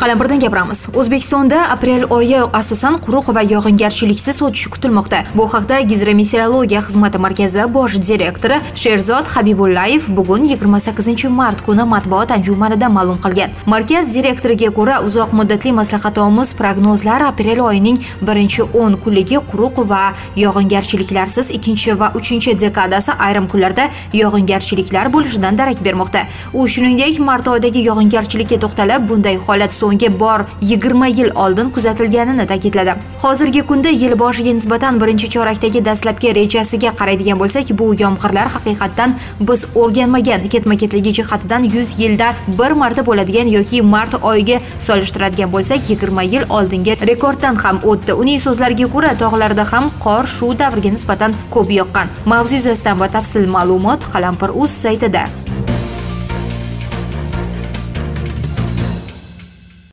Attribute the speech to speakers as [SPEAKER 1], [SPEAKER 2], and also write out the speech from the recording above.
[SPEAKER 1] Qalampirdan gapiramiz. O'zbekistonda aprel oyi asosan quruq va yog'ingarchiliksiz o'tishi kutilmoqda. Bu haqda Gidrometeorologiya xizmati markazi bosh direktori Sherzod Habibullayev bugun 28-mart kuni matbuot anjumanida ma'lum qilgan. Markaz direktoriga ko'ra, uzoq muddatli maslahatomuz prognozlar aprel oyining birinchi 10 kunligi quruq va yog'ingarchiliklarsiz, ikkinchi va 3-dekadasi ayrim kunlarda yog'ingarchiliklar bo'lishidan darak bermoqda. U shuningdek, mart oyidagi yog'ingarchilikka to'xtalib, bunday holat so'nggi bor 20 yil oldin kuzatilganini ta'kidladi. Hozirgi kunda yil boshiga nisbatan birinchi chorakdagi dastlabki rejasiga qaraydigan bo'lsak, bu yomg'irlar haqiqatdan biz o'rganmagan ketma-ketligi jihatidan 100 yilda bir marta bo'ladigan yoki mart oyiga solishtiradigan bo'lsak, 20 yil oldingi rekorddan ham o'tdi. Uning so'zlariga ko'ra, tog'larda ham qor shu davrga nisbatan ko'p yoqqan. Mavzu yuzasidan batafsil ma'lumot Qalampir.uz saytida.